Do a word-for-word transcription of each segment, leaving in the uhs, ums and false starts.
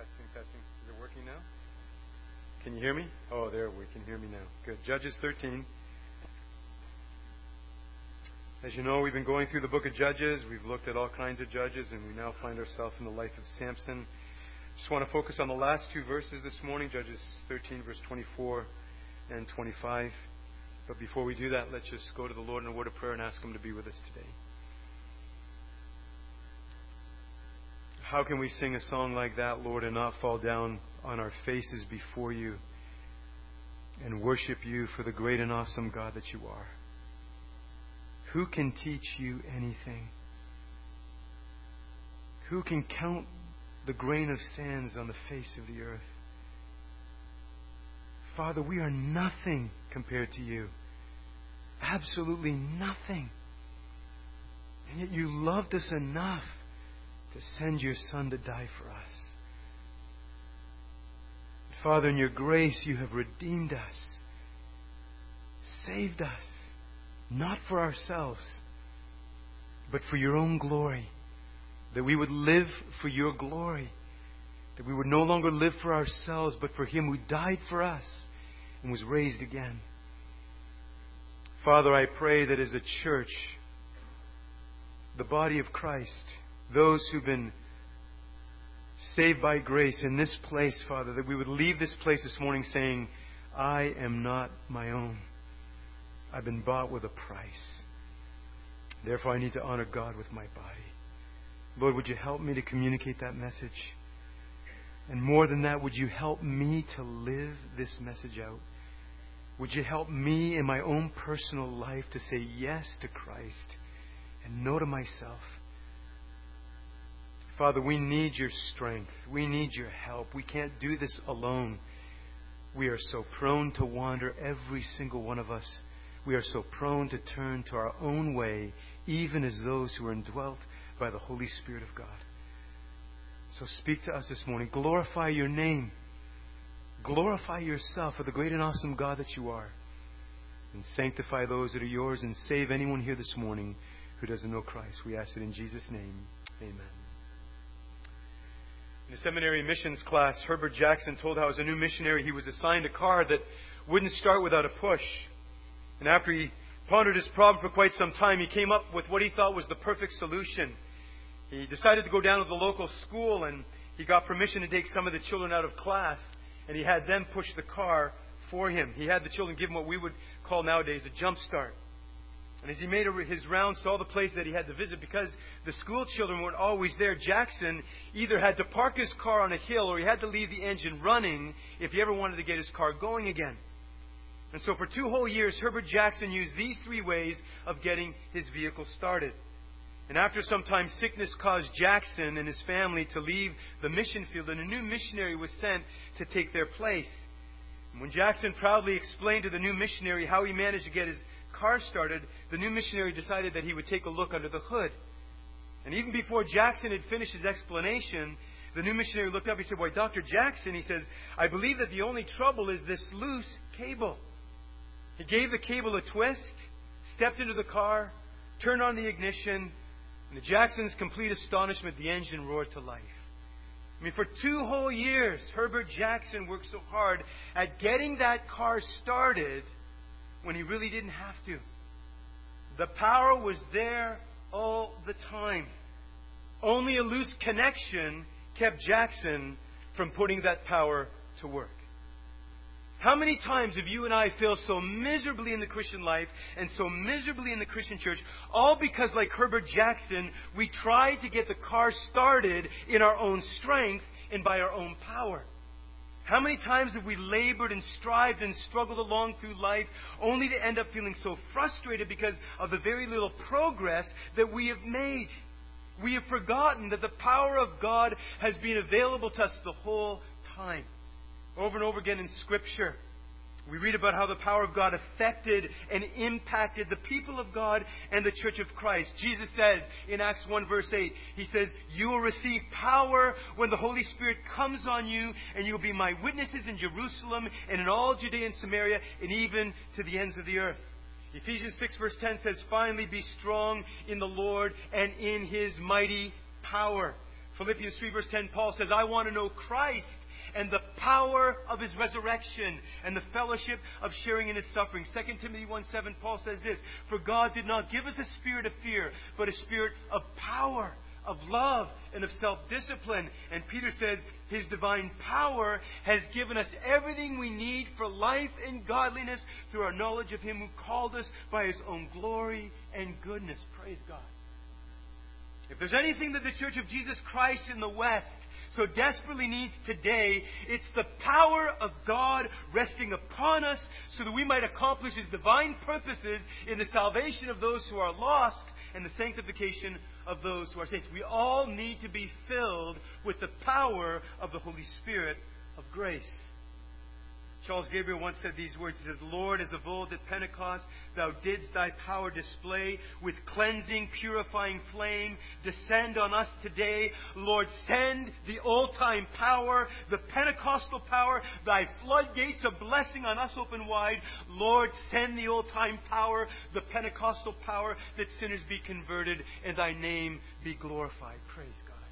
Testing, testing. Is it working now? Can you hear me? Oh, there, we can hear me now. Good. Judges thirteen. As you know, we've been going through the book of Judges. We've looked at all kinds of judges, and we now find ourselves in the life of Samson. Just want to focus on the last two verses this morning, Judges thirteen, verse twenty-four and twenty-five. But before we do that, let's just go to the Lord in a word of prayer and ask Him to be with us today. How can we sing a song like that, Lord, and not fall down on our faces before You and worship You for the great and awesome God that You are? Who can teach You anything? Who can count the grain of sands on the face of the earth? Father, we are nothing compared to You. Absolutely nothing. And yet You loved us enough to send Your Son to die for us. Father, in Your grace, You have redeemed us, saved us, not for ourselves, but for Your own glory, that we would live for Your glory, that we would no longer live for ourselves, but for Him who died for us and was raised again. Father, I pray that as a church, the body of Christ, those who've been saved by grace in this place, Father, that we would leave this place this morning saying, I am not my own. I've been bought with a price. Therefore, I need to honor God with my body. Lord, would You help me to communicate that message? And more than that, would You help me to live this message out? Would You help me in my own personal life to say yes to Christ and no to myself? Father, we need Your strength. We need Your help. We can't do this alone. We are so prone to wander, every single one of us. We are so prone to turn to our own way, even as those who are indwelt by the Holy Spirit of God. So speak to us this morning. Glorify Your name. Glorify Yourself for the great and awesome God that You are. And sanctify those that are Yours and save anyone here this morning who doesn't know Christ. We ask it in Jesus' name. Amen. In a seminary missions class, Herbert Jackson told how as a new missionary he was assigned a car that wouldn't start without a push. And after he pondered his problem for quite some time, he came up with what he thought was the perfect solution. He decided to go down to the local school, and he got permission to take some of the children out of class, and he had them push the car for him. He had the children give him what we would call nowadays a jump start. And as he made his rounds to all the places that he had to visit, because the school children weren't always there, Jackson either had to park his car on a hill or he had to leave the engine running if he ever wanted to get his car going again. And so for two whole years, Herbert Jackson used these three ways of getting his vehicle started. And after some time, sickness caused Jackson and his family to leave the mission field, and a new missionary was sent to take their place. And when Jackson proudly explained to the new missionary how he managed to get his car started, the new missionary decided that he would take a look under the hood. And even before Jackson had finished his explanation, the new missionary looked up. He said, "Why, Doctor Jackson," he says, "I believe that the only trouble is this loose cable." He gave the cable a twist, stepped into the car, turned on the ignition, and to Jackson's complete astonishment, the engine roared to life. I mean, for two whole years, Herbert Jackson worked so hard at getting that car started when he really didn't have to. The power was there all the time. Only a loose connection kept Jackson from putting that power to work. How many times have you and I failed so miserably in the Christian life and so miserably in the Christian church, all because, like Herbert Jackson, we tried to get the car started in our own strength and by our own power? How many times have we labored and strived and struggled along through life only to end up feeling so frustrated because of the very little progress that we have made? We have forgotten that the power of God has been available to us the whole time. Over and over again in Scripture, we read about how the power of God affected and impacted the people of God and the Church of Christ. Jesus says in Acts one verse eight, He says, "You will receive power when the Holy Spirit comes on you, and you will be my witnesses in Jerusalem and in all Judea and Samaria and even to the ends of the earth." Ephesians six verse ten says, "Finally be strong in the Lord and in His mighty power." Philippians three verse ten, Paul says, I want to know Christ and the power of His resurrection and the fellowship of sharing in His suffering. Second Timothy one seven, Paul says this, for God did not give us a spirit of fear, but a spirit of power, of love, and of self-discipline. And Peter says, His divine power has given us everything we need for life and godliness through our knowledge of Him who called us by His own glory and goodness. Praise God. If there's anything that the Church of Jesus Christ in the West so desperately needs today, it's the power of God resting upon us so that we might accomplish His divine purposes in the salvation of those who are lost and the sanctification of those who are saints. We all need to be filled with the power of the Holy Spirit of grace. Charles Gabriel once said these words. He says, Lord, as of old at Pentecost, Thou didst Thy power display with cleansing, purifying flame. Descend on us today. Lord, send the old-time power, the Pentecostal power. Thy floodgates of blessing on us open wide. Lord, send the old-time power, the Pentecostal power, that sinners be converted and Thy name be glorified. Praise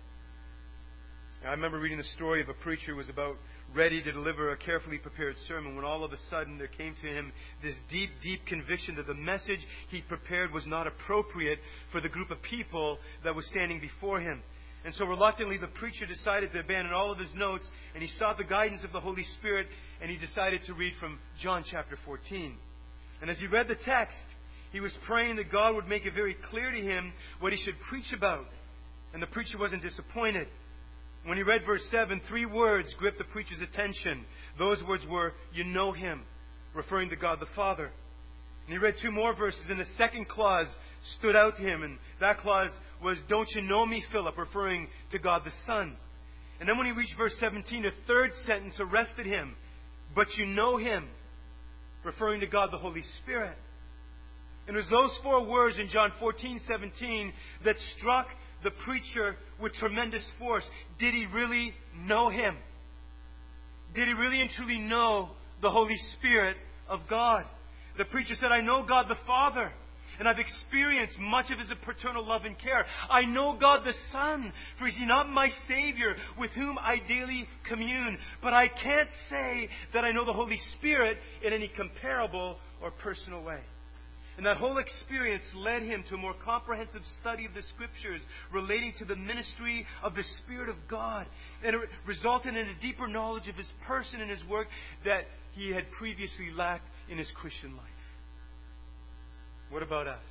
God. I remember reading the story of a preacher who was about ready to deliver a carefully prepared sermon when all of a sudden there came to him this deep, deep conviction that the message he prepared was not appropriate for the group of people that was standing before him. And so reluctantly the preacher decided to abandon all of his notes, and he sought the guidance of the Holy Spirit, and he decided to read from John chapter fourteen. And as he read the text, he was praying that God would make it very clear to him what he should preach about. And the preacher wasn't disappointed. When he read verse seven, three words gripped the preacher's attention. Those words were, you know Him, referring to God the Father. And he read two more verses, and the second clause stood out to him. And that clause was, don't you know me, Philip, referring to God the Son. And then when he reached verse seventeen, a third sentence arrested him. But you know Him, referring to God the Holy Spirit. And it was those four words in John fourteen seventeen that struck the preacher with tremendous force. Did he really know Him? Did he really and truly know the Holy Spirit of God? The preacher said, I know God the Father, and I've experienced much of His paternal love and care. I know God the Son, for is He not my Savior with whom I daily commune? But I can't say that I know the Holy Spirit in any comparable or personal way. And that whole experience led him to a more comprehensive study of the Scriptures relating to the ministry of the Spirit of God. And it resulted in a deeper knowledge of His person and His work that he had previously lacked in his Christian life. What about us?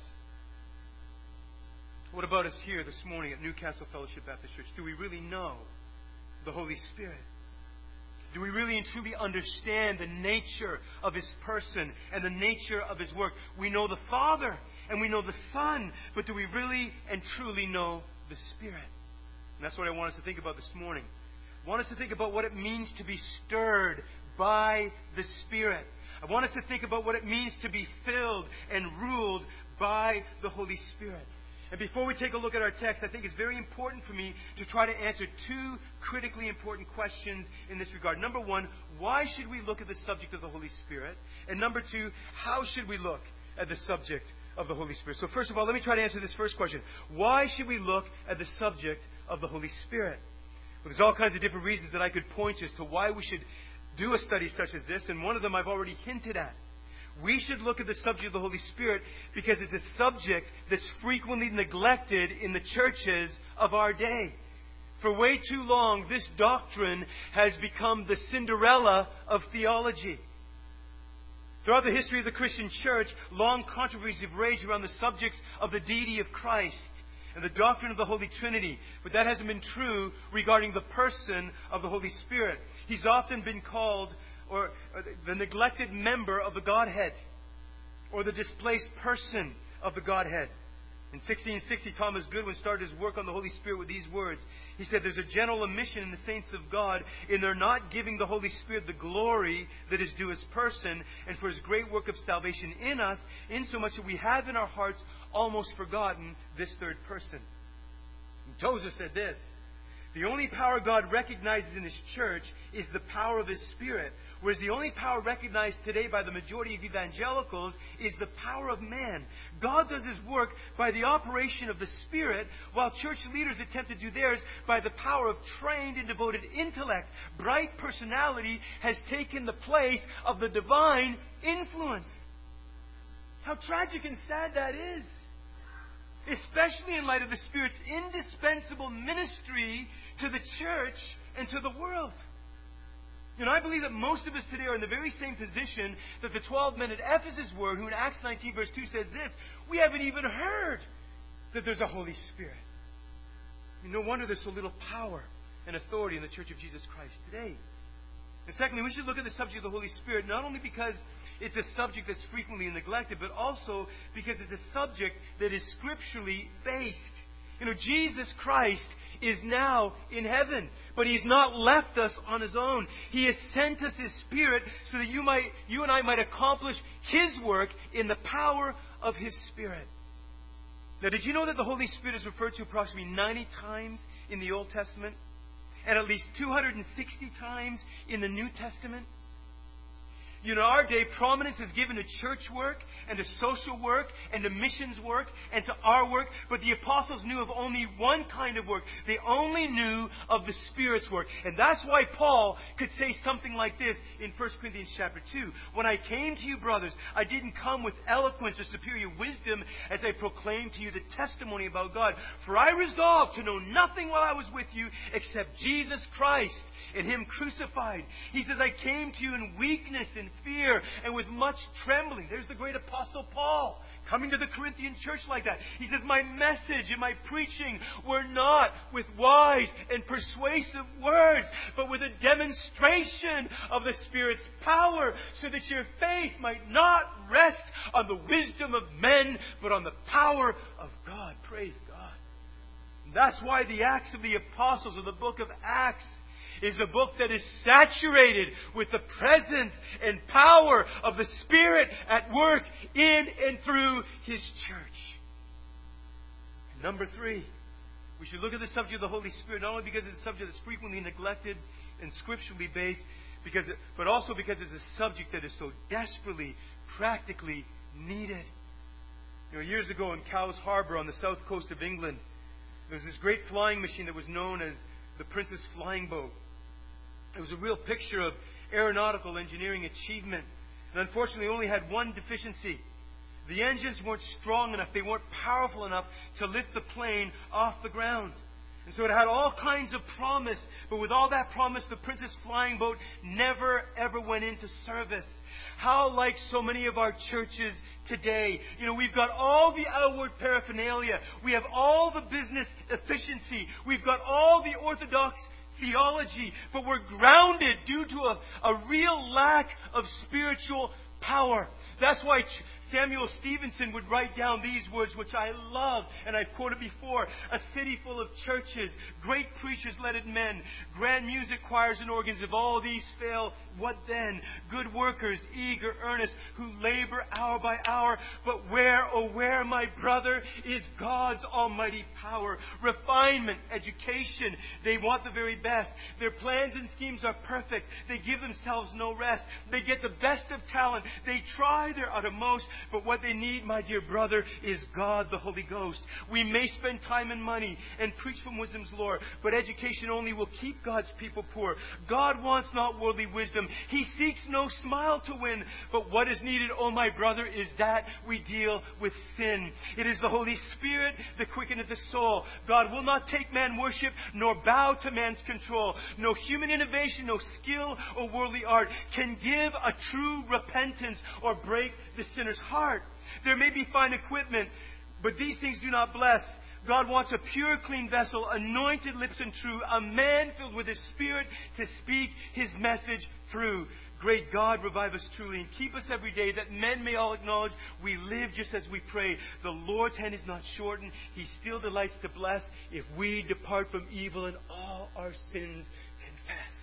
What about us here this morning at Newcastle Fellowship Baptist Church? Do we really know the Holy Spirit? Do we really and truly understand the nature of His person and the nature of His work? We know the Father and we know the Son, but do we really and truly know the Spirit? And that's what I want us to think about this morning. I want us to think about what it means to be stirred by the Spirit. I want us to think about what it means to be filled and ruled by the Holy Spirit. And before we take a look at our text, I think it's very important for me to try to answer two critically important questions in this regard. Number one, why should we look at the subject of the Holy Spirit? And number two, how should we look at the subject of the Holy Spirit? So first of all, let me try to answer this first question. Why should we look at the subject of the Holy Spirit? Well, there's all kinds of different reasons that I could point to as to why we should do a study such as this, and one of them I've already hinted at. We should look at the subject of the Holy Spirit because it's a subject that's frequently neglected in the churches of our day. For way too long, this doctrine has become the Cinderella of theology. Throughout the history of the Christian church, long controversies have raged around the subjects of the deity of Christ and the doctrine of the Holy Trinity. But that hasn't been true regarding the person of the Holy Spirit. He's often been called or the neglected member of the Godhead, or the displaced person of the Godhead. In sixteen sixty, Thomas Goodwin started his work on the Holy Spirit with these words. He said, there's a general omission in the saints of God in their not giving the Holy Spirit the glory that is due His person and for His great work of salvation in us, insomuch that we have in our hearts almost forgotten this third person. And Tozer said this, The only power God recognizes in His church is the power of His Spirit. Whereas the only power recognized today by the majority of evangelicals is the power of man. God does His work by the operation of the Spirit, while church leaders attempt to do theirs by the power of trained and devoted intellect. Bright personality has taken the place of the divine influence. How tragic and sad that is. Especially in light of the Spirit's indispensable ministry to the church and to the world. You know, I believe that most of us today are in the very same position that the twelve men at Ephesus were, who in Acts nineteen verse two says this: we haven't even heard that there's a Holy Spirit. I mean, no wonder there's so little power and authority in the Church of Jesus Christ today. And secondly, we should look at the subject of the Holy Spirit not only because it's a subject that's frequently neglected, but also because it's a subject that is scripturally based. You know, Jesus Christ is now in heaven, but He's not left us on His own. He has sent us His Spirit so that you might, you and I might accomplish His work in the power of His Spirit. Now, did you know that the Holy Spirit is referred to approximately ninety times in the Old Testament and at least two hundred sixty times in the New Testament? You know, in our day, prominence is given to church work and to social work and to missions work and to our work. But the apostles knew of only one kind of work. They only knew of the Spirit's work. And that's why Paul could say something like this in First Corinthians chapter two. When I came to you, brothers, I didn't come with eloquence or superior wisdom as I proclaimed to you the testimony about God. For I resolved to know nothing while I was with you except Jesus Christ and Him crucified. He says, I came to you in weakness and fear and with much trembling. There's the great apostle Paul coming to the Corinthian church like that. He says, my message and my preaching were not with wise and persuasive words, but with a demonstration of the Spirit's power, so that your faith might not rest on the wisdom of men, but on the power of God. Praise God. And that's why the Acts of the Apostles, or the book of Acts, is a book that is saturated with the presence and power of the Spirit at work in and through His church. And number three, we should look at the subject of the Holy Spirit not only because it's a subject that's frequently neglected and scripturally based, because it, but also because it's a subject that is so desperately, practically needed. You know, years ago in Cowes Harbour on the south coast of England, there was this great flying machine that was known as the Princess Flying Boat. It was a real picture of aeronautical engineering achievement. And unfortunately, it only had one deficiency. The engines weren't strong enough. They weren't powerful enough to lift the plane off the ground. And so it had all kinds of promise. But with all that promise, the Princess Flying Boat never, ever went into service. How like so many of our churches today. You know, we've got all the outward paraphernalia. We have all the business efficiency. We've got all the orthodox theology, but we're grounded due to a, a real lack of spiritual power. That's why Samuel Stevenson would write down these words, which I love, and I've quoted before. A city full of churches, great preachers led it men, grand music choirs and organs. If all these fail, what then? Good workers, eager, earnest, who labor hour by hour. But where, oh where, my brother, is God's almighty power? Refinement, education, they want the very best. Their plans and schemes are perfect. They give themselves no rest. They get the best of talent. They try their uttermost. But what they need, my dear brother, is God the Holy Ghost. We may spend time and money and preach from wisdom's lore, but education only will keep God's people poor. God wants not worldly wisdom. He seeks no smile to win. But what is needed, oh my brother, is that we deal with sin. It is the Holy Spirit that quickeneth the soul. God will not take man worship, nor bow to man's control. No human innovation, no skill or worldly art can give a true repentance or break the sinner's heart. There may be fine equipment, but these things do not bless. God wants a pure, clean vessel, anointed lips and true, a man filled with His Spirit to speak His message through. Great God, revive us truly and keep us every day, that men may all acknowledge we live just as we pray. The Lord's hand is not shortened. He still delights to bless if we depart from evil and all our sins confess.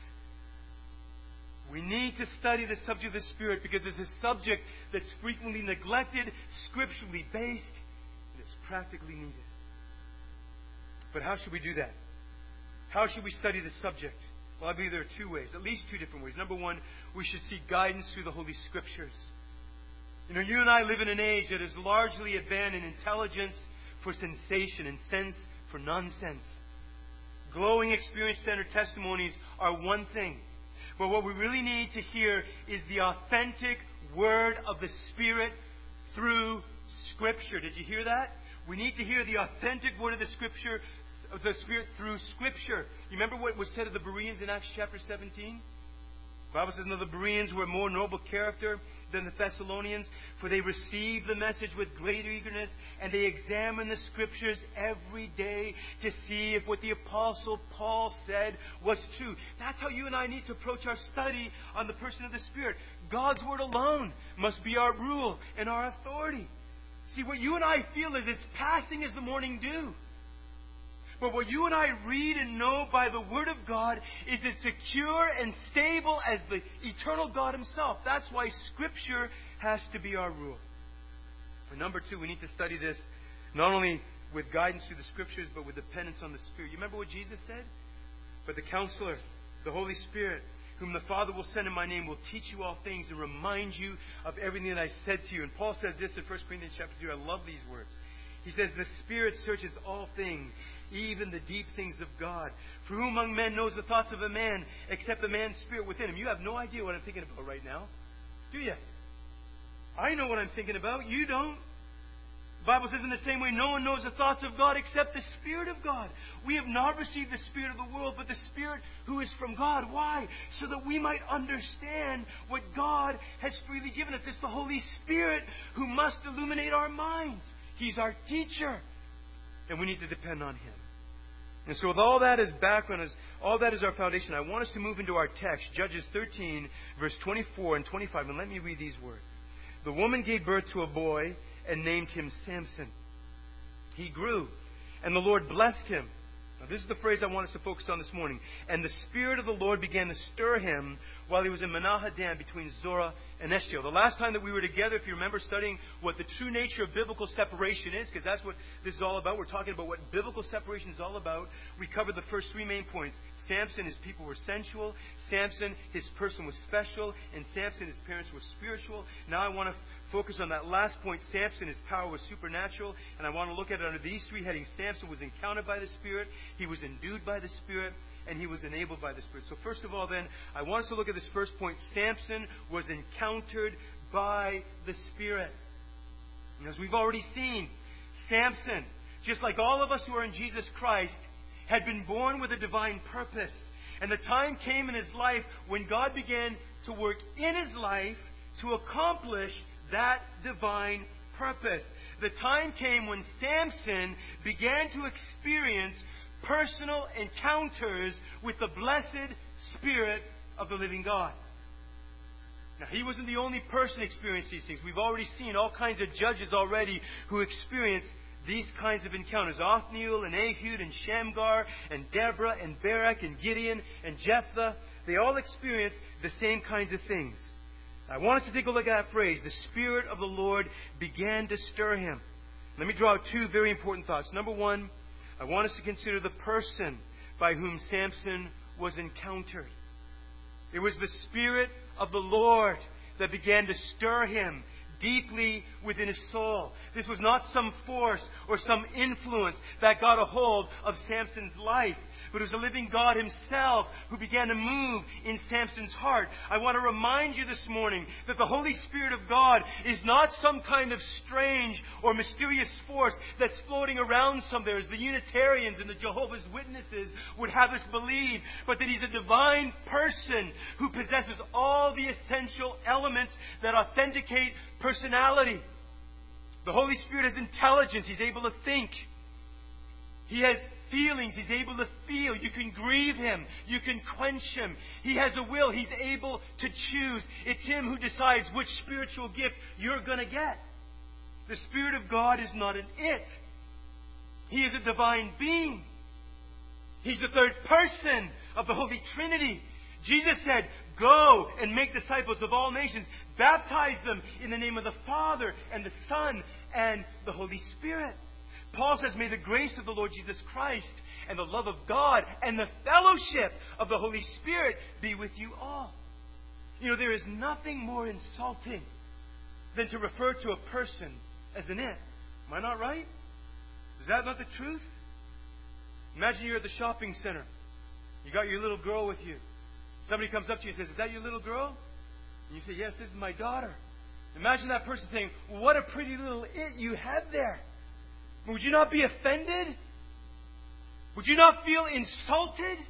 We need to study the subject of the Spirit because it's a subject that's frequently neglected, scripturally based, and it's practically needed. But how should we do that? How should we study this subject? Well, I believe there are two ways, at least two different ways. Number one, we should seek guidance through the Holy Scriptures. You know, you and I live in an age that has largely abandoned intelligence for sensation and sense for nonsense. Glowing experience-centered testimonies are one thing. But what we really need to hear is the authentic Word of the Spirit through Scripture. Did you hear that? We need to hear the authentic Word of the Scripture, of the Spirit through Scripture. You remember what was said of the Bereans in Acts chapter seventeen? The Bible says, "Now the Bereans were more noble character than the Thessalonians, for they received the message with greater eagerness, and they examined the Scriptures every day to see if what the Apostle Paul said was true." That's how you and I need to approach our study on the person of the Spirit. God's Word alone must be our rule and our authority. See, what you and I feel is as passing as the morning dew. But what you and I read and know by the Word of God is as secure and stable as the eternal God Himself. That's why Scripture has to be our rule. And number two, we need to study this not only with guidance through the Scriptures, but with dependence on the Spirit. You remember what Jesus said? "But the Counselor, the Holy Spirit, whom the Father will send in my name, will teach you all things and remind you of everything that I said to you." And Paul says this in First Corinthians chapter two. I love these words. He says, "The Spirit searches all things, even the deep things of God. For who among men knows the thoughts of a man, except the man's spirit within him?" You have no idea what I'm thinking about right now, do you? I know what I'm thinking about. You don't. The Bible says in the same way, no one knows the thoughts of God except the Spirit of God. We have not received the Spirit of the world, but the Spirit who is from God. Why? So that we might understand what God has freely given us. It's the Holy Spirit who must illuminate our minds. He's our teacher. And we need to depend on Him. And so with all that as background, as all that is our foundation, I want us to move into our text, Judges thirteen, verse twenty-four and twenty-five. And let me read these words. "The woman gave birth to a boy and named him Samson. He grew, and the Lord blessed him." Now this is the phrase I want us to focus on this morning. "And the Spirit of the Lord began to stir him while he was in Manahadan between Zorah and Eshtaol." The last time that we were together, if you remember studying what the true nature of biblical separation is, because that's what this is all about. We're talking about what biblical separation is all about. We covered the first three main points. Samson, his people were sensual. Samson, his person was special. And Samson, his parents were spiritual. Now I want to focus on that last point. Samson, his power was supernatural. And I want to look at it under these three headings. Samson was encountered by the Spirit. He was endued by the Spirit. And he was enabled by the Spirit. So first of all then, I want us to look at this first point. Samson was encountered by the Spirit. And as we've already seen, Samson, just like all of us who are in Jesus Christ, had been born with a divine purpose. And the time came in his life when God began to work in his life to accomplish that divine purpose. The time came when Samson began to experience personal encounters with the blessed Spirit of the living God. Now, he wasn't the only person experiencing these things. We've already seen all kinds of judges already who experienced these kinds of encounters. Othniel and Ehud and Shamgar and Deborah and Barak and Gideon and Jephthah. They all experienced the same kinds of things. I want us to take a look at that phrase. The Spirit of the Lord began to stir him. Let me draw out two very important thoughts. Number one, I want us to consider the person by whom Samson was encountered. It was the Spirit of the Lord that began to stir him deeply within his soul. This was not some force or some influence that got a hold of Samson's life, but it was the living God Himself who began to move in Samson's heart. I want to remind you this morning that the Holy Spirit of God is not some kind of strange or mysterious force that's floating around somewhere, as the Unitarians and the Jehovah's Witnesses would have us believe, but that He's a divine person who possesses all the essential elements that authenticate personality. The Holy Spirit has intelligence. He's able to think. He has feelings. He's able to feel. You can grieve Him. You can quench Him. He has a will. He's able to choose. It's Him who decides which spiritual gift you're going to get. The Spirit of God is not an it. He is a divine being. He's the third person of the Holy Trinity. Jesus said, "Go and make disciples of all nations. Baptize them in the name of the Father and the Son and the Holy Spirit." Paul says, may the grace of the Lord Jesus Christ and the love of God and the fellowship of the Holy Spirit be with you all. You know, there is nothing more insulting than to refer to a person as an it. Am I not right? Is that not the truth? Imagine you're at the shopping center. You got your little girl with you. Somebody comes up to you and says, is that your little girl? And you say, yes, this is my daughter. Imagine that person saying, what a pretty little it you have there. Would you not be offended? Would you not feel insulted?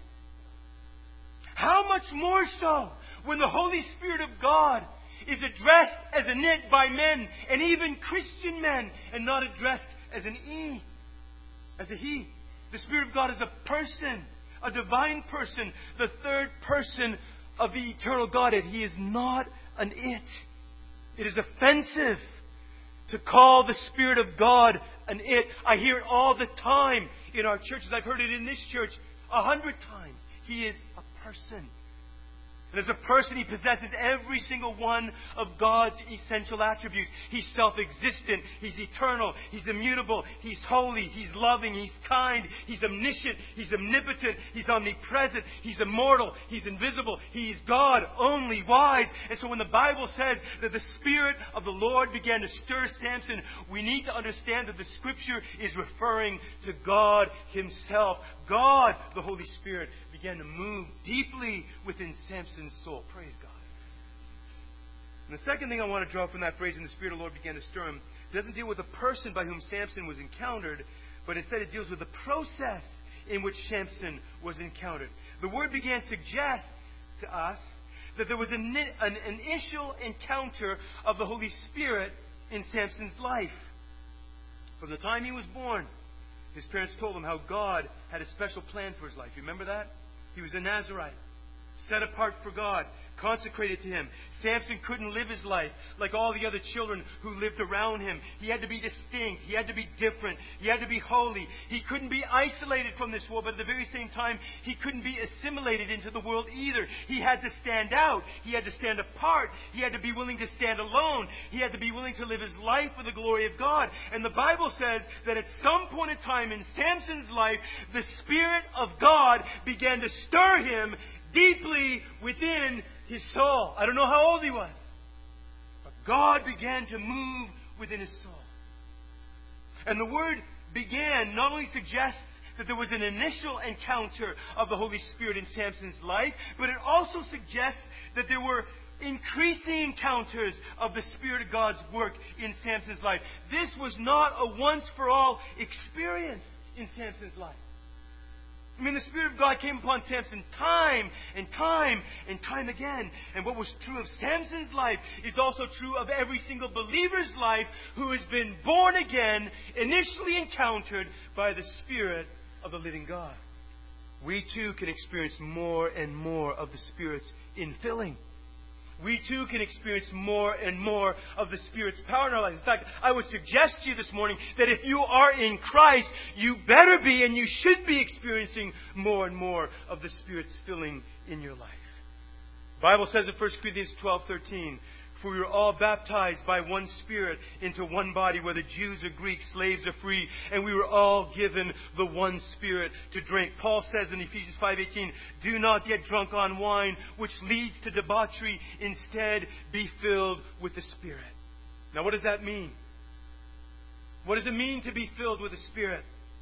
How much more so when the Holy Spirit of God is addressed as an it by men, and even Christian men, and not addressed as an e, as a he. The Spirit of God is a person, a divine person, the third person of the eternal Godhead. He is not an it. It is offensive to call the Spirit of God an it. I hear it all the time in our churches. I've heard it in this church a hundred times. He is a person. And as a person, He possesses every single one of God's essential attributes. He's self-existent. He's eternal. He's immutable. He's holy. He's loving. He's kind. He's omniscient. He's omnipotent. He's omnipresent. He's immortal. He's invisible. He is God, only wise. And so when the Bible says that the Spirit of the Lord began to stir Samson, we need to understand that the Scripture is referring to God Himself. God, the Holy Spirit, began to move deeply within Samson's soul. Praise God. And the second thing I want to draw from that phrase, "and the Spirit of the Lord began to stir him," doesn't deal with the person by whom Samson was encountered, but instead it deals with the process in which Samson was encountered. The word "began" suggests to us that there was an, an initial encounter of the Holy Spirit in Samson's life. From the time he was born, his parents told him how God had a special plan for his life. You remember that? He was a Nazirite, set apart for God, consecrated to Him. Samson couldn't live his life like all the other children who lived around him. He had to be distinct. He had to be different. He had to be holy. He couldn't be isolated from this world, but at the very same time, he couldn't be assimilated into the world either. He had to stand out. He had to stand apart. He had to be willing to stand alone. He had to be willing to live his life for the glory of God. And the Bible says that at some point in time in Samson's life, the Spirit of God began to stir him deeply within his soul. I don't know how old he was, but God began to move within his soul. And the word "began" not only suggests that there was an initial encounter of the Holy Spirit in Samson's life, but it also suggests that there were increasing encounters of the Spirit of God's work in Samson's life. This was not a once-for-all experience in Samson's life. I mean, the Spirit of God came upon Samson time and time and time again. And what was true of Samson's life is also true of every single believer's life who has been born again, initially encountered by the Spirit of the living God. We too can experience more and more of the Spirit's infilling. We too can experience more and more of the Spirit's power in our lives. In fact, I would suggest to you this morning that if you are in Christ, you better be and you should be experiencing more and more of the Spirit's filling in your life. The Bible says in First Corinthians twelve thirteen, "For we are all baptized by one Spirit into one body, whether Jews or Greeks, slaves or free, and we were all given the one Spirit to drink." Paul says in Ephesians five eighteen, "Do not get drunk on wine, which leads to debauchery. Instead, be filled with the Spirit." Now, what does that mean? What does it mean to be filled with the Spirit?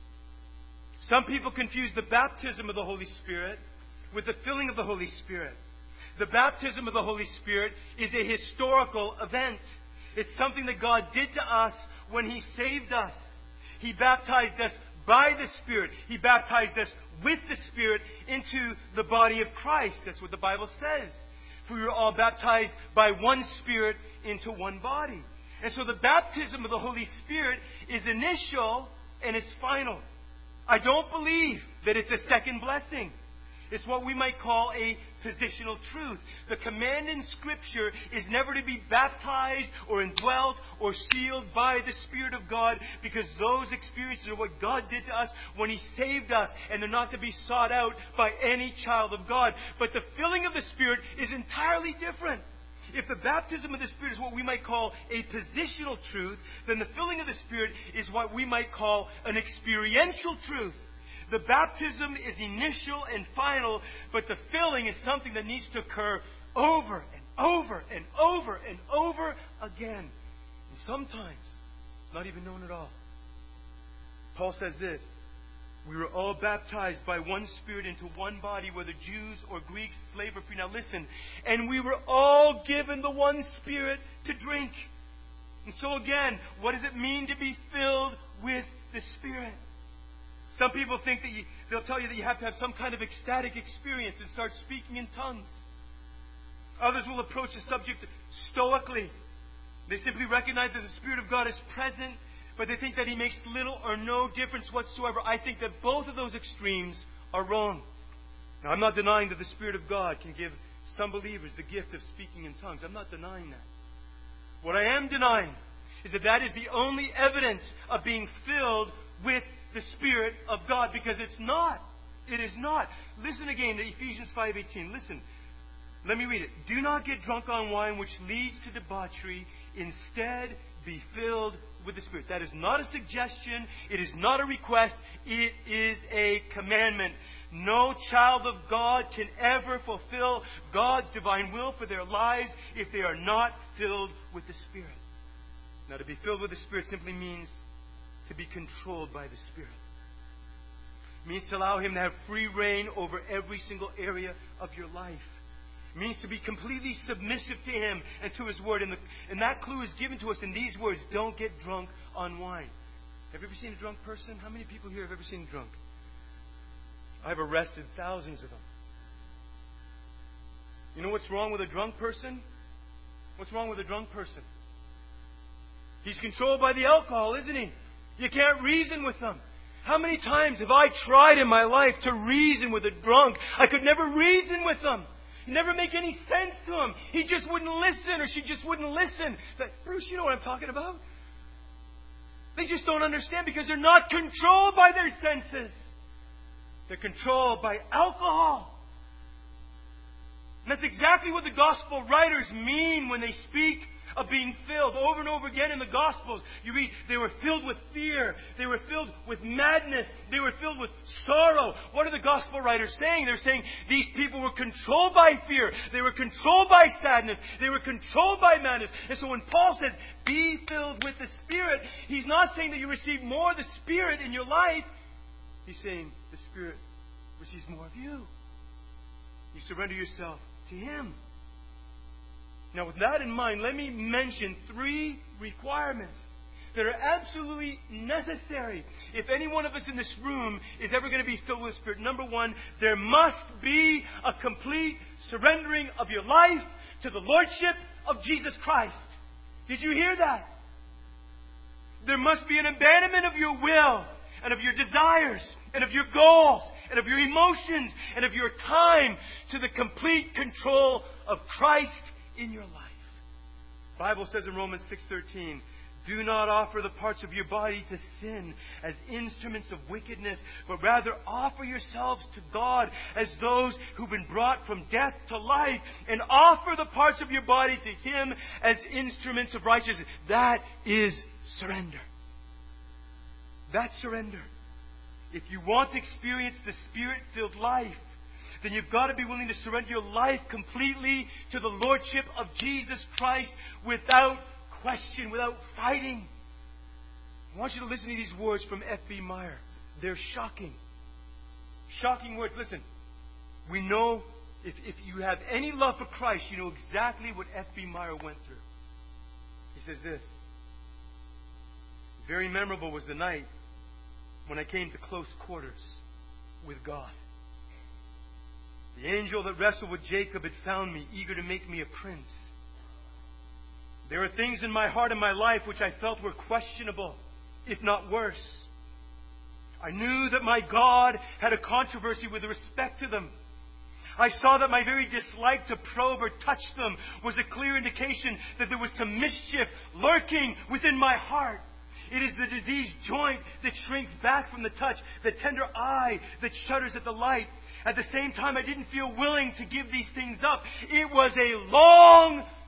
Some people confuse the baptism of the Holy Spirit with the filling of the Holy Spirit. The baptism of the Holy Spirit is a historical event. It's something that God did to us when He saved us. He baptized us by the Spirit. He baptized us with the Spirit into the body of Christ. That's what the Bible says. For we were all baptized by one Spirit into one body. And so the baptism of the Holy Spirit is initial and it's final. I don't believe that it's a second blessing. It's what we might call a positional truth. The command in Scripture is never to be baptized or indwelt or sealed by the Spirit of God, because those experiences are what God did to us when He saved us, and they're not to be sought out by any child of God. But the filling of the Spirit is entirely different. If the baptism of the Spirit is what we might call a positional truth, then the filling of the Spirit is what we might call an experiential truth. The baptism is initial and final, but the filling is something that needs to occur over and over and over and over again. And sometimes it's not even known at all. Paul says this: we were all baptized by one Spirit into one body, whether Jews or Greeks, slave or free. Now listen. And we were all given the one Spirit to drink. And so again, what does it mean to be filled with the Spirit? Some people think that you, they'll tell you that you have to have some kind of ecstatic experience and start speaking in tongues. Others will approach the subject stoically. They simply recognize that the Spirit of God is present, but they think that He makes little or no difference whatsoever. I think that both of those extremes are wrong. Now, I'm not denying that the Spirit of God can give some believers the gift of speaking in tongues. I'm not denying that. What I am denying is that that is the only evidence of being filled with the Spirit of God, because it's not. It is not. Listen again to Ephesians five eighteen. Listen. Let me read it. Do not get drunk on wine, which leads to debauchery. Instead, be filled with the Spirit. That is not a suggestion. It is not a request. It is a commandment. No child of God can ever fulfill God's divine will for their lives if they are not filled with the Spirit. Now, to be filled with the Spirit simply means to be controlled by the Spirit. It means to allow Him to have free reign over every single area of your life. It means to be completely submissive to Him and to His Word. And, the, and that clue is given to us in these words: don't get drunk on wine. Have you ever seen a drunk person? How many people here have ever seen a drunk? I've arrested thousands of them. You know what's wrong with a drunk person? What's wrong with a drunk person? He's controlled by the alcohol, isn't he? You can't reason with them. How many times have I tried in my life to reason with a drunk? I could never reason with them. It never make any sense to him. He just wouldn't listen, or she just wouldn't listen. But, Bruce, you know what I'm talking about? They just don't understand because they're not controlled by their senses. They're controlled by alcohol. And that's exactly what the gospel writers mean when they speak of being filled. Over and over again in the Gospels, you read they were filled with fear. They were filled with madness. They were filled with sorrow. What are the Gospel writers saying? They're saying these people were controlled by fear. They were controlled by sadness. They were controlled by madness. And so when Paul says, be filled with the Spirit, he's not saying that you receive more of the Spirit in your life. He's saying the Spirit receives more of you. You surrender yourself to Him. Now, with that in mind, let me mention three requirements that are absolutely necessary if any one of us in this room is ever going to be filled with the Spirit. Number one, there must be a complete surrendering of your life to the Lordship of Jesus Christ. Did you hear that? There must be an abandonment of your will and of your desires and of your goals and of your emotions and of your time to the complete control of Christ in your life. The Bible says in Romans six thirteen, do not offer the parts of your body to sin as instruments of wickedness, but rather offer yourselves to God as those who've been brought from death to life, and offer the parts of your body to Him as instruments of righteousness. That is surrender. That's surrender. If you want to experience the Spirit-filled life, then you've got to be willing to surrender your life completely to the Lordship of Jesus Christ without question, without fighting. I want you to listen to these words from F B Meyer. They're shocking. Shocking words. Listen, we know if, if you have any love for Christ, you know exactly what F B Meyer went through. He says this: very memorable was the night when I came to close quarters with God. The angel that wrestled with Jacob had found me, eager to make me a prince. There were things in my heart and my life which I felt were questionable, if not worse. I knew that my God had a controversy with respect to them. I saw that my very dislike to probe or touch them was a clear indication that there was some mischief lurking within my heart. It is the diseased joint that shrinks back from the touch, the tender eye that shudders at the light. At the same time, I didn't feel willing to give these things up. It was a long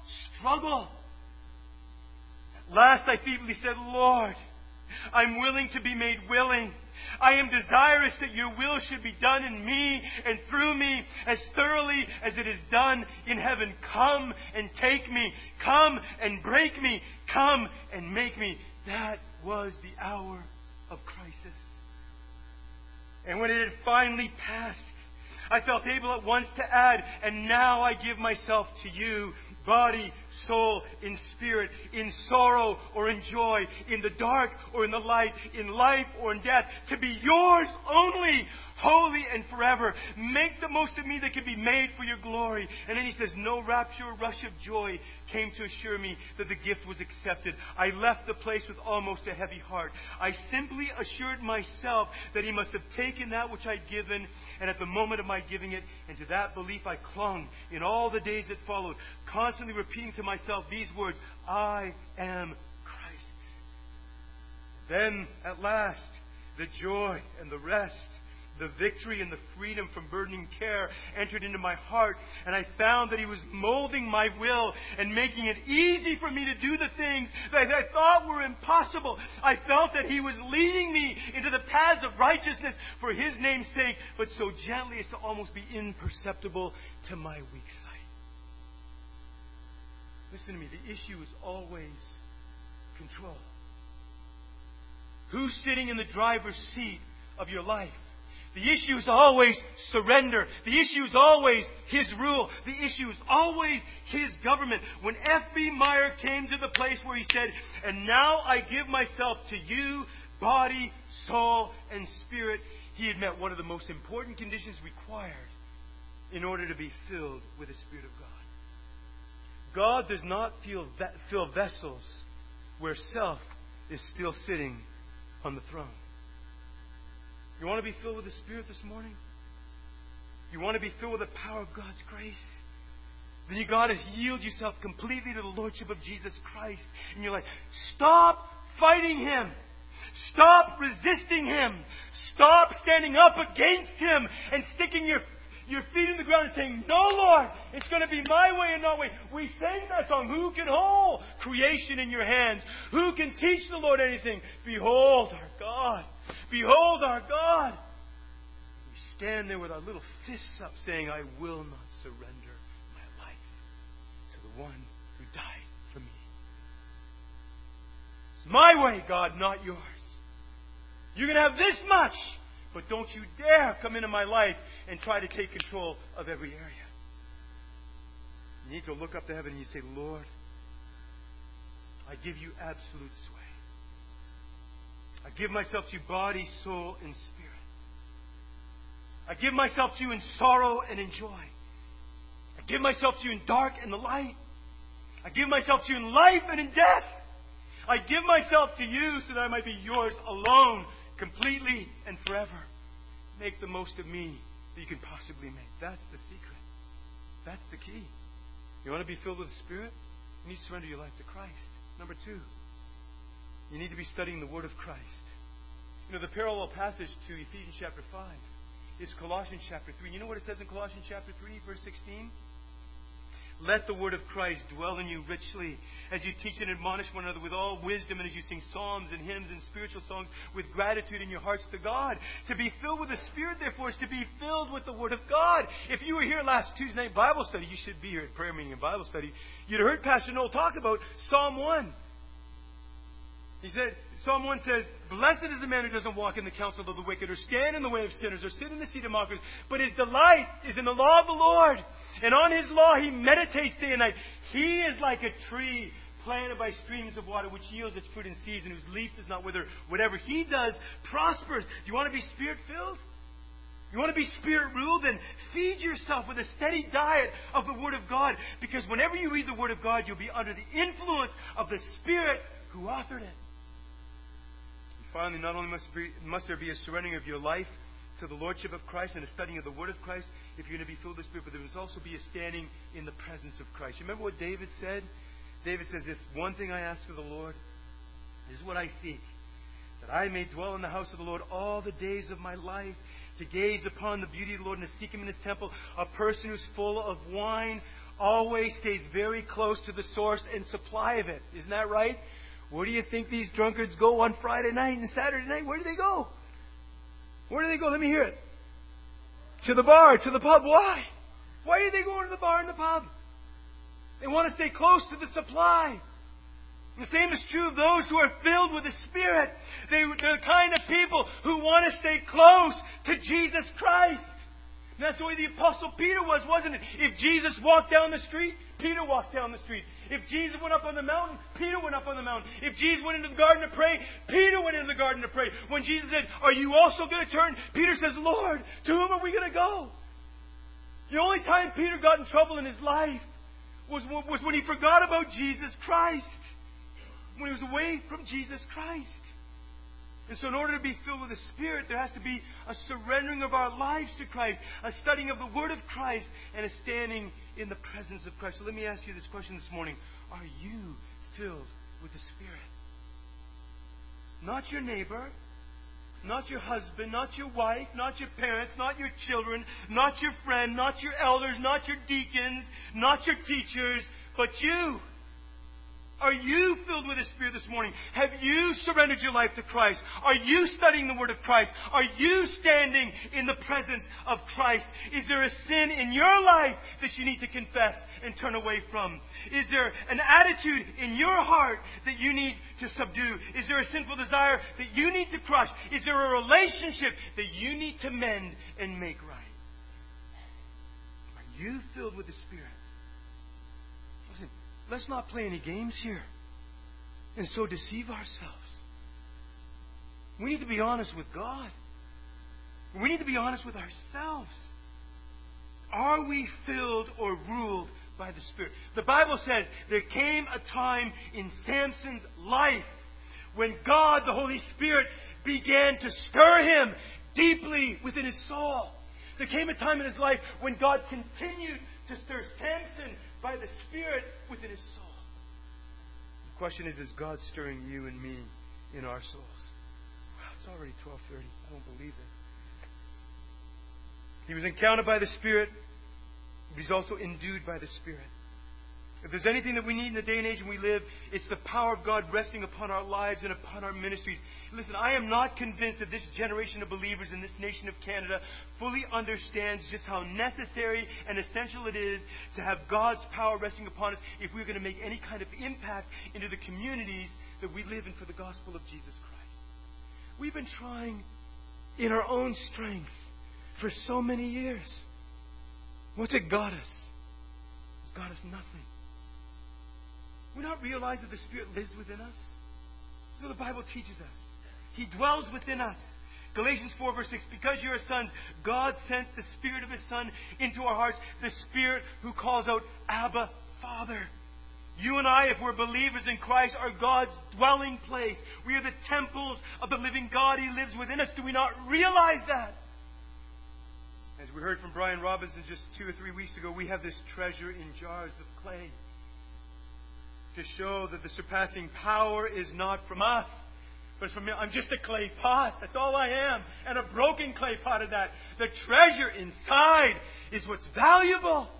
struggle. At last I feebly said, Lord, I'm willing to be made willing. I am desirous that your will should be done in me and through me as thoroughly as it is done in heaven. Come and take me. Come and break me. Come and make me. That was the hour of crisis. And when it had finally passed, I felt able at once to add, and now I give myself to you, body, soul, in spirit, in sorrow or in joy, in the dark or in the light, in life or in death, to be yours only, holy and forever. Make the most of me that can be made for your glory. And then he says, no rapture or rush of joy came to assure me that the gift was accepted. I left the place with almost a heavy heart. I simply assured myself that he must have taken that which I'd given, and at the moment of my giving it, and to that belief I clung in all the days that followed, constantly repeating to myself these words, I am Christ's. Then, at last, the joy and the rest, the victory and the freedom from burdening care entered into my heart, and I found that he was molding my will and making it easy for me to do the things that I thought were impossible. I felt that he was leading me into the paths of righteousness for his name's sake, but so gently as to almost be imperceptible to my weak sight. Listen to me, the issue is always control. Who's sitting in the driver's seat of your life? The issue is always surrender. The issue is always his rule. The issue is always his government. When F B Meyer came to the place where he said, and now I give myself to you, body, soul, and spirit, he had met one of the most important conditions required in order to be filled with the Spirit of God. God does not fill, fill vessels where self is still sitting on the throne. You want to be filled with the Spirit this morning? You want to be filled with the power of God's grace? Then you got to yield yourself completely to the Lordship of Jesus Christ. And you're like, stop fighting Him. Stop resisting Him. Stop standing up against Him and sticking your your feet in the ground and saying, no, Lord, it's going to be my way and not way. We sang that song, who can hold creation in your hands? Who can teach the Lord anything? Behold our God. Behold our God. We stand there with our little fists up saying, I will not surrender my life to the one who died for me. It's my way, God, not yours. You can have this much, but don't you dare come into my life and try to take control of every area. You need to look up to heaven and you say, Lord, I give you absolute sway. I give myself to you, body, soul, and spirit. I give myself to you in sorrow and in joy. I give myself to you in dark and the light. I give myself to you in life and in death. I give myself to you so that I might be yours alone, completely and forever. Make the most of me that you can possibly make. That's the secret. That's the key. You want to be filled with the Spirit? You need to surrender your life to Christ. Number two, you need to be studying the Word of Christ. You know, the parallel passage to Ephesians chapter five is Colossians chapter three. You know what it says in Colossians chapter three, verse sixteen? Let the word of Christ dwell in you richly as you teach and admonish one another with all wisdom, and as you sing psalms and hymns and spiritual songs with gratitude in your hearts to God. To be filled with the Spirit, therefore, is to be filled with the Word of God. If you were here last Tuesday night Bible study, you should be here at prayer meeting and Bible study. You'd heard Pastor Noel talk about Psalm one. He said, Psalm one says, blessed is the man who doesn't walk in the counsel of the wicked, or stand in the way of sinners, or sit in the seat of mockers, but his delight is in the law of the Lord. And on his law he meditates day and night. He is like a tree planted by streams of water, which yields its fruit in season, whose leaf does not wither. Whatever he does prospers. Do you want to be Spirit-filled? You want to be Spirit-ruled? Then feed yourself with a steady diet of the Word of God. Because whenever you read the Word of God, you'll be under the influence of the Spirit who authored it. Finally, not only must, be, must there be a surrendering of your life to the Lordship of Christ and a studying of the Word of Christ if you're going to be filled with the Spirit, but there must also be a standing in the presence of Christ. You remember what David said? David says this, one thing I ask of the Lord, this is what I seek, that I may dwell in the house of the Lord all the days of my life, to gaze upon the beauty of the Lord and to seek Him in His temple, a person who's full of wine, always stays very close to the source and supply of it. Isn't that right? Where do you think these drunkards go on Friday night and Saturday night? Where do they go? Where do they go? Let me hear it. To the bar, to the pub. Why? Why are they going to the bar and the pub? They want to stay close to the supply. The same is true of those who are filled with the Spirit. They, they're the kind of people who want to stay close to Jesus Christ. And that's the way the Apostle Peter was, wasn't it? If Jesus walked down the street, Peter walked down the street. If Jesus went up on the mountain, Peter went up on the mountain. If Jesus went into the garden to pray, Peter went into the garden to pray. When Jesus said, "Are you also going to turn?" Peter says, "Lord, to whom are we going to go?" The only time Peter got in trouble in his life was, was when he forgot about Jesus Christ. When he was away from Jesus Christ. And so in order to be filled with the Spirit, there has to be a surrendering of our lives to Christ, a studying of the Word of Christ, and a standing in the presence of Christ. So let me ask you this question this morning. Are you filled with the Spirit? Not your neighbor, not your husband, not your wife, not your parents, not your children, not your friend, not your elders, not your deacons, not your teachers, but you. Are you filled with the Spirit this morning? Have you surrendered your life to Christ? Are you studying the Word of Christ? Are you standing in the presence of Christ? Is there a sin in your life that you need to confess and turn away from? Is there an attitude in your heart that you need to subdue? Is there a sinful desire that you need to crush? Is there a relationship that you need to mend and make right? Are you filled with the Spirit? Listen. Let's not play any games here and so deceive ourselves. We need to be honest with God. We need to be honest with ourselves. Are we filled or ruled by the Spirit? The Bible says there came a time in Samson's life when God, the Holy Spirit, began to stir him deeply within his soul. There came a time in his life when God continued to stir Samson by the Spirit within his soul. The question is, is God stirring you and me in our souls? Wow, it's already twelve thirty. I don't believe it. He was encountered by the Spirit, but he's also endued by the Spirit. If there's anything that we need in the day and age in we live, it's the power of God resting upon our lives and upon our ministries. Listen, I am not convinced that this generation of believers in this nation of Canada fully understands just how necessary and essential it is to have God's power resting upon us if we're going to make any kind of impact into the communities that we live in for the gospel of Jesus Christ. We've been trying in our own strength for so many years. What's it got us? It's got us nothing. We not realize that the Spirit lives within us? That's what the Bible teaches us. He dwells within us. Galatians four verse six, because you are sons, God sent the Spirit of His Son into our hearts, the Spirit who calls out, Abba, Father. You and I, if we're believers in Christ, are God's dwelling place. We are the temples of the living God. He lives within us. Do we not realize that? As we heard from Brian Robinson just two or three weeks ago, we have this treasure in jars of clay to show that the surpassing power is not from us, but it's from me. I'm just a clay pot. That's all I am. And a broken clay pot at that. The treasure inside is what's valuable.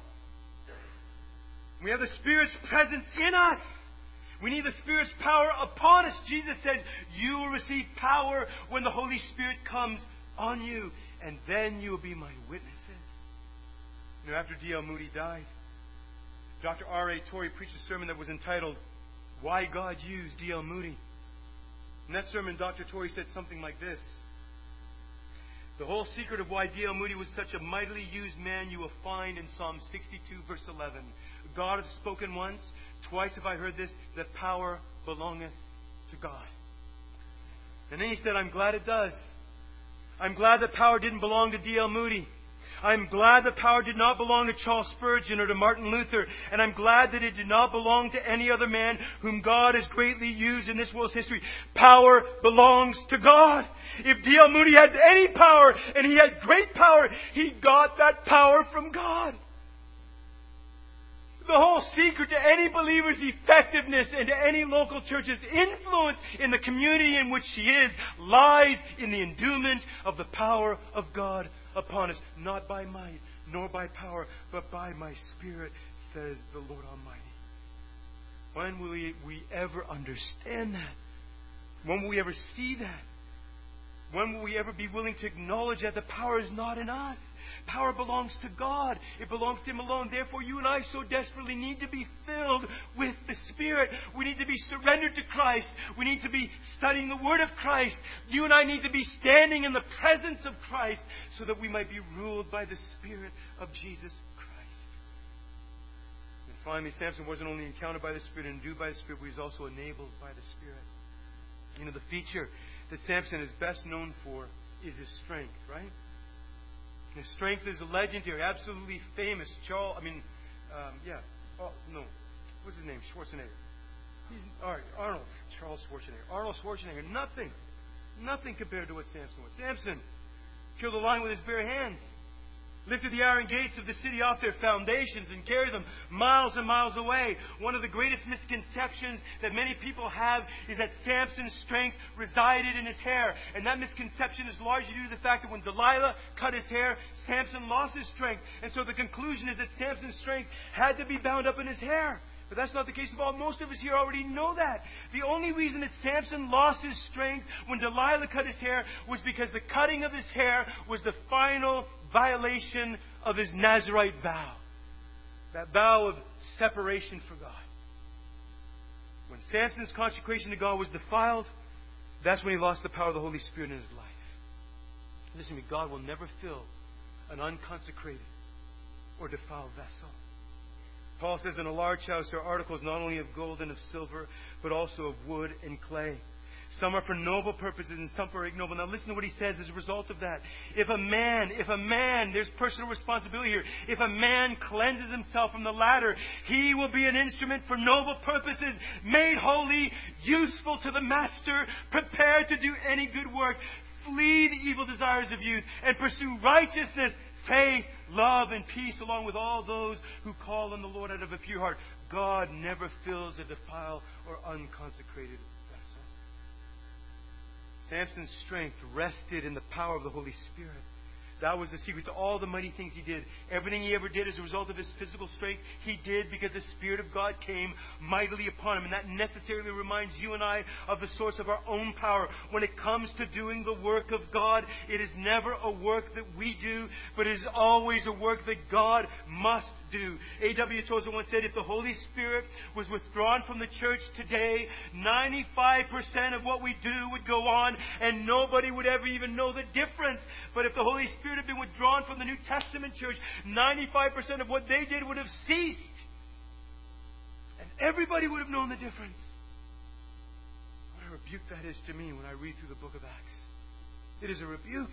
We have the Spirit's presence in us. We need the Spirit's power upon us. Jesus says, you will receive power when the Holy Spirit comes on you. And then you will be my witnesses. You know, after D L Moody died, Doctor R A Torrey preached a sermon that was entitled, Why God Used D L Moody. In that sermon, Doctor Torrey said something like this. The whole secret of why D L Moody was such a mightily used man you will find in Psalm sixty-two, verse eleven. God hath spoken once, twice have I heard this, that power belongeth to God. And then he said, I'm glad it does. I'm glad that power didn't belong to D L Moody. I'm glad that power did not belong to Charles Spurgeon or to Martin Luther. And I'm glad that it did not belong to any other man whom God has greatly used in this world's history. Power belongs to God. If D L Moody had any power, and he had great power, he got that power from God. The whole secret to any believer's effectiveness and to any local church's influence in the community in which she is lies in the endowment of the power of God upon us. Not by might, nor by power, but by my Spirit, says the Lord Almighty. When will we, we ever understand that? When will we ever see that? When will we ever be willing to acknowledge that the power is not in us? Power belongs to God. It belongs to Him alone. Therefore, you and I so desperately need to be filled with the Spirit. We need to be surrendered to Christ. We need to be studying the Word of Christ. You and I need to be standing in the presence of Christ so that we might be ruled by the Spirit of Jesus Christ. And finally, Samson wasn't only encountered by the Spirit and endued by the Spirit, but he was also enabled by the Spirit. You know, the feature that Samson is best known for is his strength, right? His strength is legendary, absolutely famous. Charles, I mean, um, yeah. Oh, no. What's his name? Schwarzenegger. He's, all right, Arnold. Charles Schwarzenegger. Arnold Schwarzenegger. Nothing. Nothing compared to what Samson was. Samson killed a lion with his bare hands. Lifted the iron gates of the city off their foundations and carried them miles and miles away. One of the greatest misconceptions that many people have is that Samson's strength resided in his hair. And that misconception is largely due to the fact that when Delilah cut his hair, Samson lost his strength. And so the conclusion is that Samson's strength had to be bound up in his hair. But that's not the case at all. Most of us here already know that. The only reason that Samson lost his strength when Delilah cut his hair was because the cutting of his hair was the final violation of his Nazirite vow. That vow of separation for God. When Samson's consecration to God was defiled, that's when he lost the power of the Holy Spirit in his life. Listen to me, God will never fill an unconsecrated or defiled vessel. Paul says in a large house there are articles not only of gold and of silver, but also of wood and clay. Some are for noble purposes and some for ignoble. Now listen to what he says as a result of that. If a man, if a man, there's personal responsibility here. If a man cleanses himself from the latter, he will be an instrument for noble purposes, made holy, useful to the master, prepared to do any good work. Flee the evil desires of youth and pursue righteousness, faith, love, and peace, along with all those who call on the Lord out of a pure heart. God never fills a defiled or unconsecrated vessel. Samson's strength rested in the power of the Holy Spirit. That was the secret to all the mighty things he did. Everything he ever did as a result of his physical strength, he did because the Spirit of God came mightily upon him. And that necessarily reminds you and I of the source of our own power. When it comes to doing the work of God, it is never a work that we do, but it is always a work that God must do. A W Tozer once said, if the Holy Spirit was withdrawn from the church today, ninety-five percent of what we do would go on and nobody would ever even know the difference. But if the Holy Spirit had been withdrawn from the New Testament church, ninety-five percent of what they did would have ceased. And everybody would have known the difference. What a rebuke that is to me when I read through the book of Acts. It is a rebuke.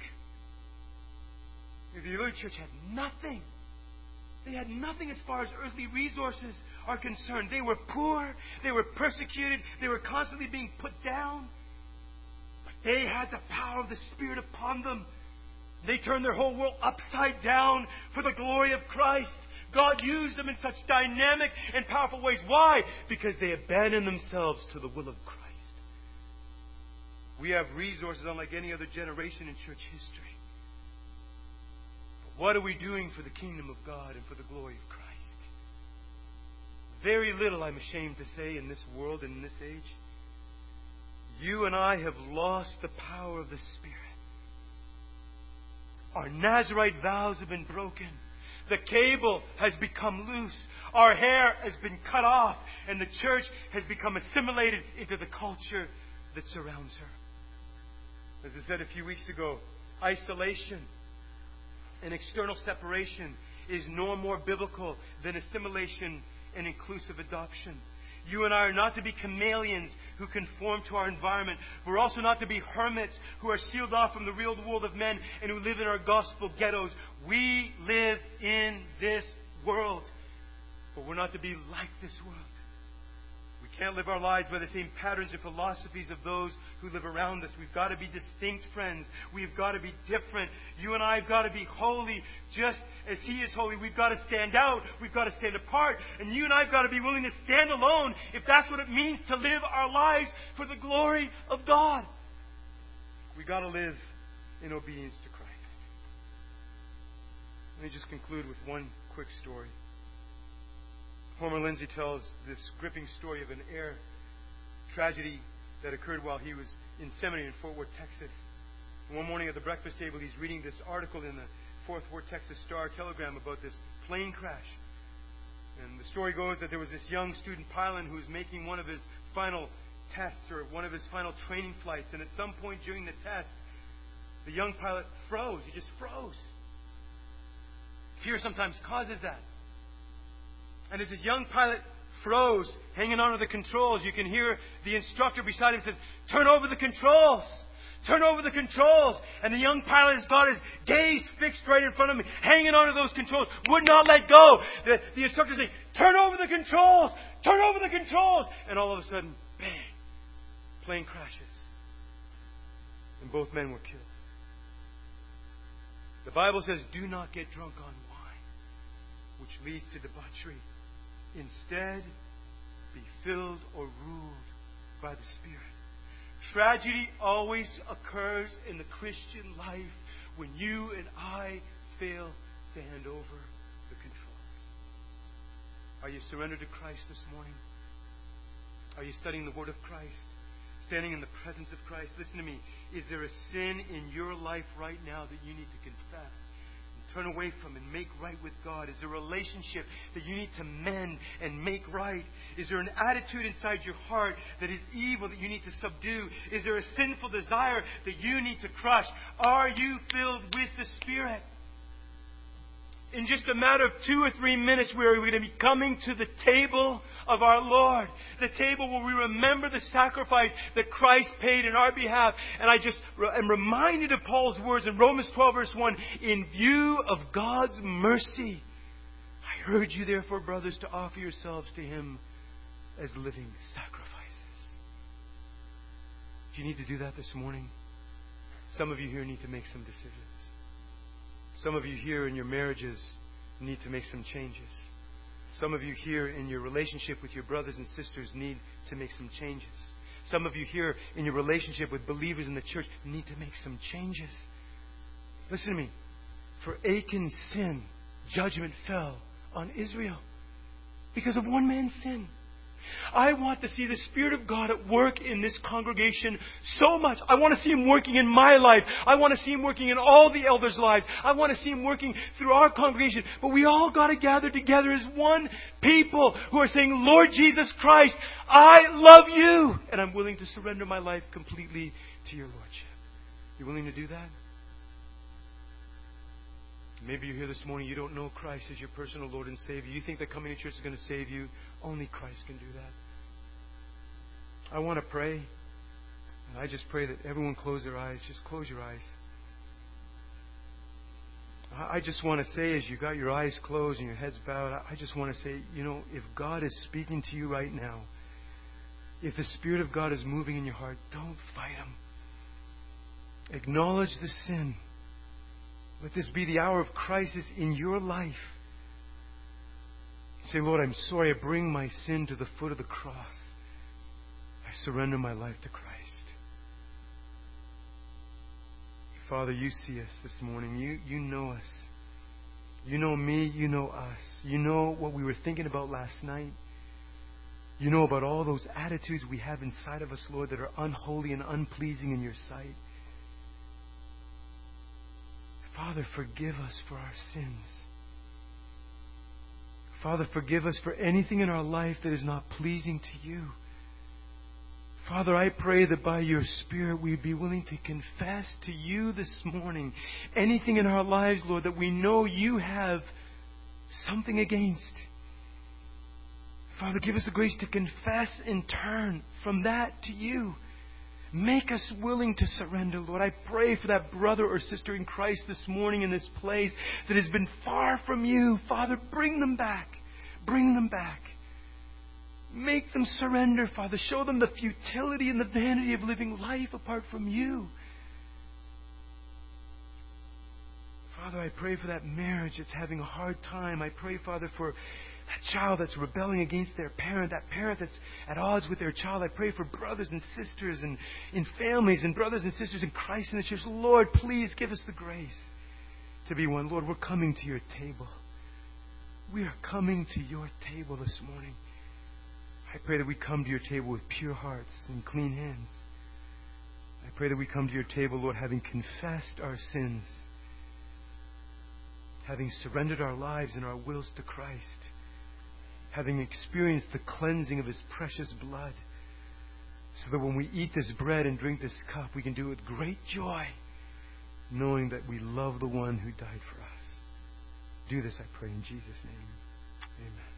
The early church had nothing. They had nothing as far as earthly resources are concerned. They were poor. They were persecuted. They were constantly being put down. But they had the power of the Spirit upon them. They turned their whole world upside down for the glory of Christ. God used them in such dynamic and powerful ways. Why? Because they abandoned themselves to the will of Christ. We have resources unlike any other generation in church history. What are we doing for the kingdom of God and for the glory of Christ? Very little, I'm ashamed to say, in this world and in this age. You and I have lost the power of the Spirit. Our Nazirite vows have been broken. The cable has become loose. Our hair has been cut off. And the church has become assimilated into the culture that surrounds her. As I said a few weeks ago, isolation and external separation is no more biblical than assimilation and inclusive adoption. You and I are not to be chameleons who conform to our environment. We're also not to be hermits who are sealed off from the real world of men and who live in our gospel ghettos. We live in this world, but we're not to be like this world. We can't live our lives by the same patterns and philosophies of those who live around us. We've got to be distinct, friends. We've got to be different. You and I have got to be holy just as He is holy. We've got to stand out. We've got to stand apart. And you and I have got to be willing to stand alone if that's what it means to live our lives for the glory of God. We've got to live in obedience to Christ. Let me just conclude with one quick story. Homer Lindsay tells this gripping story of an air tragedy that occurred while he was in seminary in Fort Worth, Texas. And one morning at the breakfast table, he's reading this article in the Fort Worth, Texas Star Telegram about this plane crash. And the story goes that there was this young student pilot who was making one of his final tests or one of his final training flights. And at some point during the test, the young pilot froze. He just froze. Fear sometimes causes that. And as this young pilot froze, hanging onto the controls, you can hear the instructor beside him says, "Turn over the controls! Turn over the controls!" And the young pilot has got his gaze fixed right in front of him, hanging onto those controls, would not let go. The, the instructor saying, "Turn over the controls! Turn over the controls!" And all of a sudden, bang! Plane crashes. And both men were killed. The Bible says, "Do not get drunk on wine, which leads to debauchery. Instead, be filled or ruled by the Spirit." Tragedy always occurs in the Christian life when you and I fail to hand over the controls. Are you surrendered to Christ this morning? Are you studying the Word of Christ? Standing in the presence of Christ? Listen to me. Is there a sin in your life right now that you need to confess? Turn away from and make right with God? Is there a relationship that you need to mend and make right? Is there an attitude inside your heart that is evil that you need to subdue? Is there a sinful desire that you need to crush? Are you filled with the Spirit? In just a matter of two or three minutes, we are going to be coming to the table of our Lord. The table where we remember the sacrifice that Christ paid in our behalf. And I just am reminded of Paul's words in Romans twelve, verse one. "In view of God's mercy, I urge you, therefore, brothers, to offer yourselves to Him as living sacrifices." Do you need to do that this morning? Some of you here need to make some decisions. Some of you here in your marriages need to make some changes. Some of you here in your relationship with your brothers and sisters need to make some changes. Some of you here in your relationship with believers in the church need to make some changes. Listen to me. For Achan's sin, judgment fell on Israel because of one man's sin. I want to see the Spirit of God at work in this congregation so much. I want to see Him working in my life. I want to see Him working in all the elders' lives. I want to see Him working through our congregation. But we all got to gather together as one people who are saying, "Lord Jesus Christ, I love You, and I'm willing to surrender my life completely to Your Lordship." You willing to do that? Maybe you're here this morning, you don't know Christ as your personal Lord and Savior. You think that coming to church is going to save you. Only Christ can do that. I want to pray. And I just pray that everyone close their eyes. Just close your eyes. I just want to say, as you got your eyes closed and your heads bowed, I just want to say, you know, if God is speaking to you right now, if the Spirit of God is moving in your heart, don't fight Him. Acknowledge the sin. Let this be the hour of crisis in your life. Say, "Lord, I'm sorry. I bring my sin to the foot of the cross. I surrender my life to Christ." Father, You see us this morning. You, you know us. You know me. You know us. You know what we were thinking about last night. You know about all those attitudes we have inside of us, Lord, that are unholy and unpleasing in Your sight. Father, forgive us for our sins. Father, forgive us for anything in our life that is not pleasing to You. Father, I pray that by Your Spirit we'd be willing to confess to You this morning anything in our lives, Lord, that we know You have something against. Father, give us the grace to confess in turn from that to You. Make us willing to surrender, Lord. I pray for that brother or sister in Christ this morning in this place that has been far from You. Father, bring them back. Bring them back. Make them surrender, Father. Show them the futility and the vanity of living life apart from You. Father, I pray for that marriage that's having a hard time. I pray, Father, for that child that's rebelling against their parent, that parent that's at odds with their child. I pray for brothers and sisters and in families and brothers and sisters in Christ in the church. Lord, please give us the grace to be one. Lord, we're coming to Your table. we are coming to your table this morning. I pray that we come to your table with pure hearts and clean hands. I pray that we come to your table, Lord, having confessed our sins, having surrendered our lives and our wills to Christ, having experienced the cleansing of His precious blood, so that when we eat this bread and drink this cup, we can do it with great joy, knowing that we love the one who died for us. Do this, I pray, in Jesus' name. Amen.